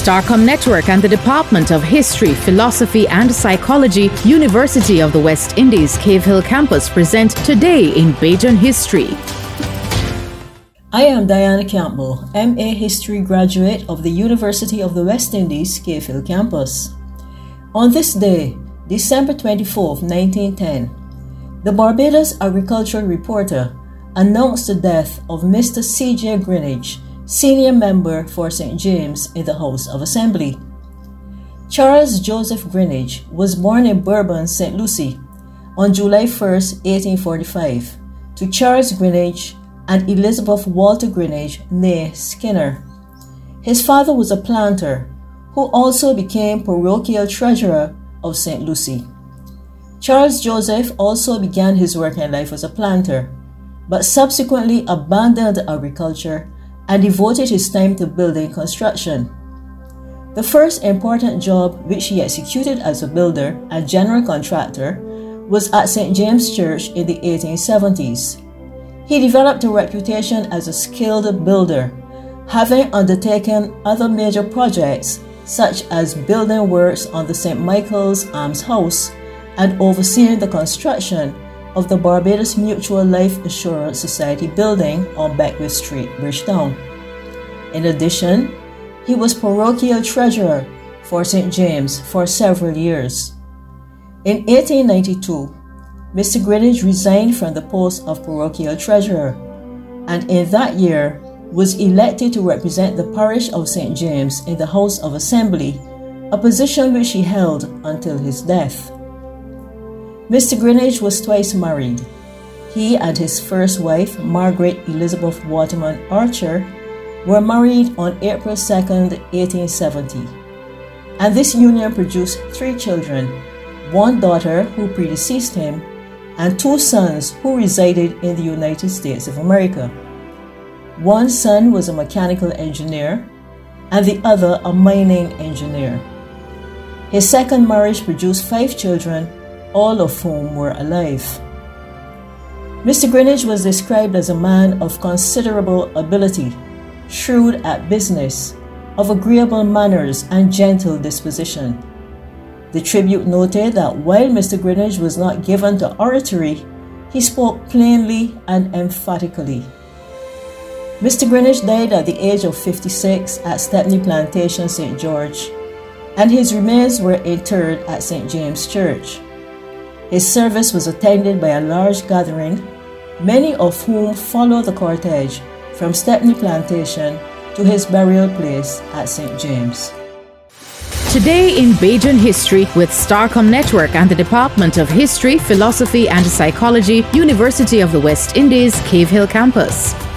Starcom Network and the Department of History, Philosophy and Psychology, University of the West Indies, Cave Hill Campus present Today in Bajan History. I am Diana Campbell, MA History graduate of the University of the West Indies, Cave Hill Campus. On this day, December 24, 1910, the Barbados agricultural reporter announced the death of Mr. C.J. Greenidge, senior member for St. James in the House of Assembly. Charles Joseph Greenidge was born in Bourbon, St. Lucie on July 1, 1845, to Charles Greenidge and Elizabeth Walter Greenidge, née Skinner. His father was a planter who also became parochial treasurer of St. Lucie. Charles Joseph also began his working life as a planter, but subsequently abandoned agriculture and devoted his time to building construction. The first important job which he executed as a builder and general contractor was at St. James Church in the 1870s. He developed a reputation as a skilled builder, having undertaken other major projects such as building works on the St. Michael's Arms House and overseeing the construction of the Barbados Mutual Life Assurance Society building on Beckwith Street, Bridgetown. In addition, he was parochial treasurer for St. James for several years. In 1892, Mr. Greenidge resigned from the post of parochial treasurer, and in that year was elected to represent the parish of St. James in the House of Assembly, a position which he held until his death. Mr. Greenidge was twice married. He and his first wife, Margaret Elizabeth Waterman Archer, were married on April 2, 1870. And this union produced 3 children, one daughter who predeceased him, and 2 sons who resided in the United States of America. One son was a mechanical engineer, and the other a mining engineer. His second marriage produced 5 children, all of whom were alive. Mr. Greenidge was described as a man of considerable ability, shrewd at business, of agreeable manners and gentle disposition. The tribute noted that while Mr. Greenidge was not given to oratory, he spoke plainly and emphatically. Mr. Greenidge died at the age of 56 at Stepney Plantation, St. George, and his remains were interred at St. James Church. His service was attended by a large gathering, many of whom followed the cortege from Stepney Plantation to his burial place at St. James. Today in Bajan History with Starcom Network and the Department of History, Philosophy and Psychology, University of the West Indies, Cave Hill Campus.